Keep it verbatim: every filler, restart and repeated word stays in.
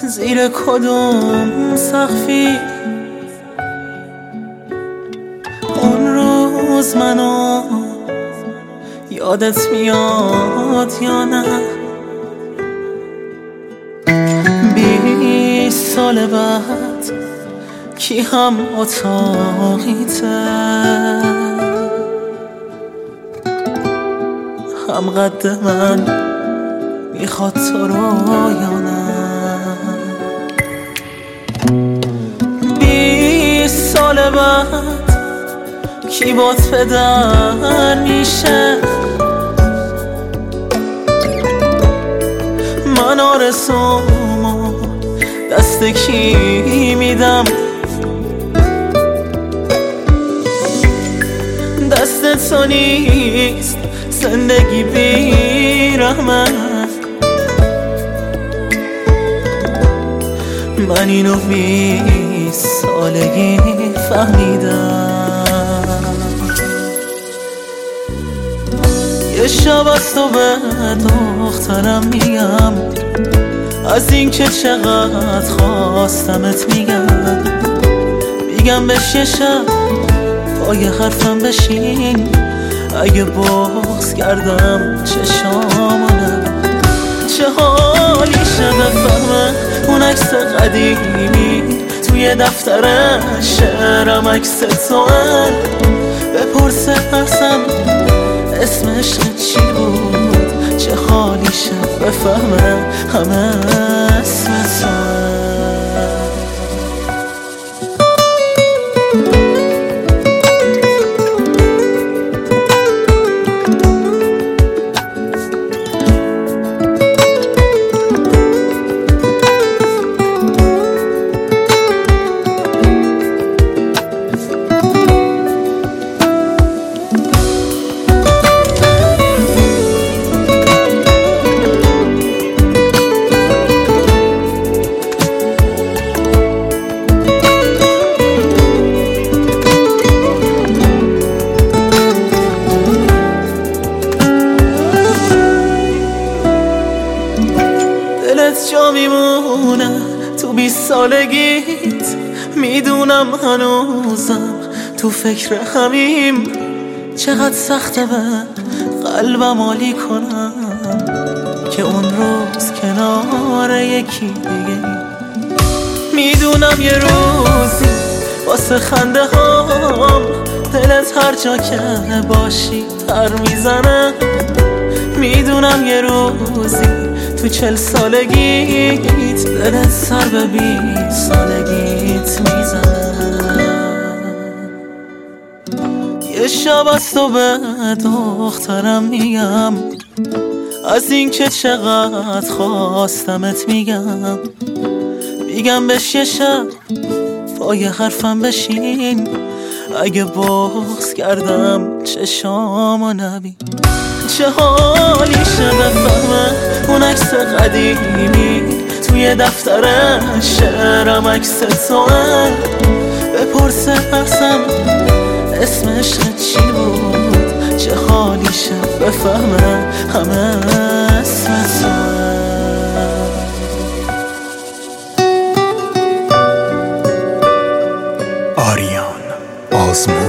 زیر کدوم سقفی اون روز منو یادت میاد یا نه؟ بیست سال بعد کی هم اتاقیته، هم قد من میخواد تو رو یا نه؟ بیست سال بعد کی باد پدر میشه؟ من آرزومو دست کی میدم؟ دست تو نیست زندگی بی رحمت. من اینو بیست سالگی فهمیدم. یه شب از تو به دخترم میگم، از این که چقدر خواستمت میگم. میگم بهش یه شب پای حرفم بشین، اگه بغض کردم چشامونه چه حالی شه بفهمه. اون عکس قدیمی توی دفتر شعرم عکس توه، بپرسه ازم اسم عشق چی بود، چه حالی شه بفهمه همه اسم توه. دلت جا میمونه تو بیست سالگیت، میدونم هنوزم تو فکر همیم. چقدر سخته به قلبم عالی کنم که اون روز کنار یکی دیگه. میدونم یه روزی واسه خنده هام دلت هر جا که باشی پر میزنه. میدونم یه روزی تو چل سالگیت دلت سر به بیست سالگیت میزنه. یه شب از تو به دخترم میگم، از این که چقدر خواستمت میگم. میگم بهش یه شب پای حرفم بشین، اگه بغض کردم چشامو نبین. چه حالی شه بفهمه اون عکس قدیمی توی دفتر شعرم عکس توه، بپرسه ازم اسم عشق چی بود، چه حالی شه بفهمه همه اسم توه. آریان آزمون